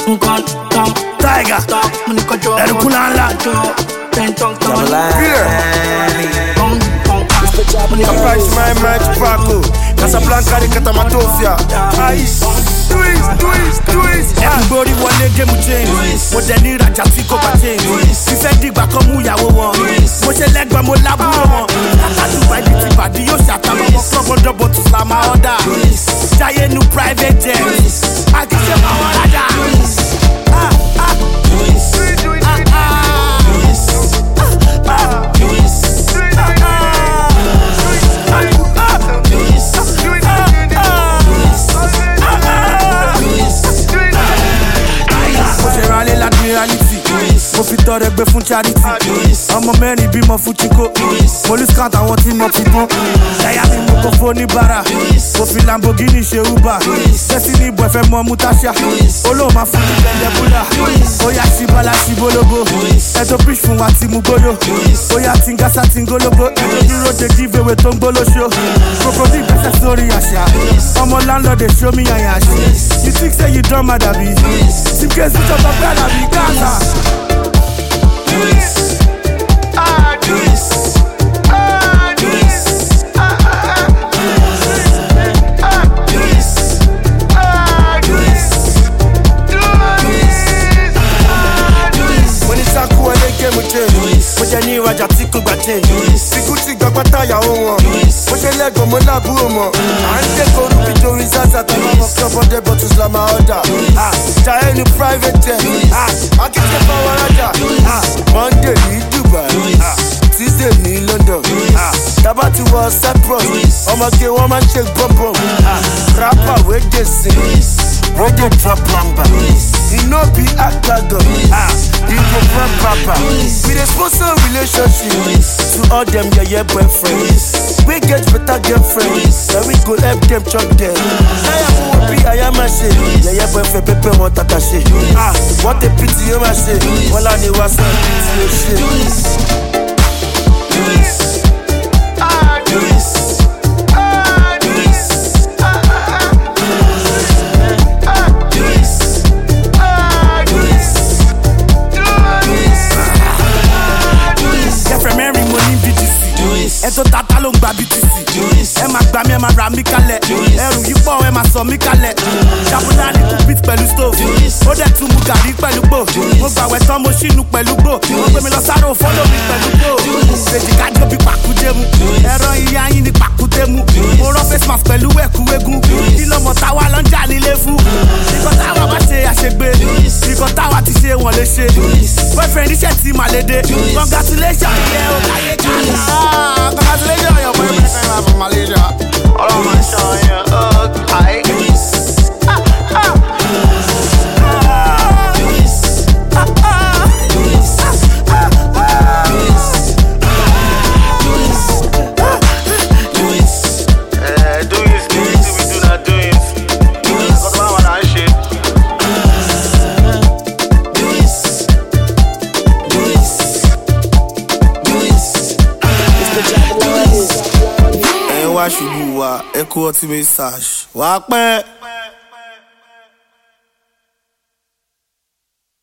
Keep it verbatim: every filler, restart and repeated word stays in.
Nkan, tam, Tiger, Munikojo, Erukulala, Pentong, Tam, Surprise my mind Paco, Casablanca de Catamatofia. Ice, twist, twist, twist. everybody want a game change. Mo jẹ ní ìrajà tí kò bá change. Fífẹ́ dìgbà kan mú ìyàwó wọn. Mo ṣe lẹ́gbẹ̀ẹ́ mo lábúrò wọn. Àtúbà ibi tí bàdí yóò ṣàtàwọn ọmọ club ọdọ bọ̀ tún sá máa ọ̀dà. Jáyé nu private jet. Àkíṣe máa wọ́n rádà. Ah ah. Mo fi tọrẹ gbé fún charity. Ọmọ mẹ́rin bímọ fún Chico. Police count àwọn tí mo fi tán. Ẹ̀yà mi mo kò fún oníbàárà. Mo fi Lamborghini ṣe Uber. Destiny boy fẹ́ mọ Mutasha. Olóò máa fún mi lẹ́lẹ́ búlà. Oya ṣibala ṣibológo. Ẹ̀tọ́ pitch fún wa ti mú gbóyò. Oya tingasa tingológo. Ẹ̀tọ́ dúró de giveaway tó ń gbólóṣó. Crocodile gbẹ́sẹ̀ sórí àṣà. Ọmọ landlord dey show me yàyà ṣe. You think say you don mad abi? Simke switch up ọgbẹ́ àdàbí Gaza. I do this. I do this. I do this. I do this. Do this. When it's a cool, they get me change. But you need Raja Tiku Bate. Sikuti Gapata Yaho. But you let go Molabumo. And they go to the Joris as a time of club on the bottles Lama order. Ah, China private jet. Ah, I get the power Raja. Ah, Monday in Dubai. Ah, Tuesday in London. Ah, Tabati was Cyprus. I'ma get one man shake bum bum. Ah, rapper where they sing. Where they drop number. You know be actor. Ah, you go from papa. We the sponsor relationship to all them yeah yeah boyfriends. We get better girlfriends. So we go help them chuck them. I am who be I am a shit. Yeah yeah boyfriend pepe want tata shit. Ah, what a pity you ma shit. All I need was some pity you shit. Do this. I do this. I do this. Ẹ̀tọ́ tata ló ń gba B T C. Ẹ máa gbà mí, ẹ máa ra mí kalẹ̀. Ẹrù yìí pọ̀, ẹ máa sọ mí kalẹ̀. Ṣàbùnà ní kò beat pẹ̀lú stove. Ó dẹ̀ tún mu gàrí pẹ̀lú gbò. Mo gbàwẹ̀ tán mo ṣínú pẹ̀lú gbò. Wọ́n gbé mi lọ sáré òfóló mi pẹ̀lú gbò. Fèjì kájọ bí pàkúdé mu. Ẹran ìyá yín ni pàkúdé mu. Mo rán face mask pẹ̀lú ẹ̀kú eégún. Kí lọ́mọ táwa lọ ń jà nílé fún? Ìkọ̀ táwa bá ṣe àṣegbé. Ìkọ̀ táwa ti ṣe wọ́n lè ṣe. Boyfriend iṣẹ́ ti màlédè. Congratulations, yeah, ó káyé kálá. Congratulations, your boyfriend from Malaysia. All of my shine, yeah, okay. Ah, ah. Ṣubú wa ẹkú ọtí mẹ́sàgì wàá pẹ́.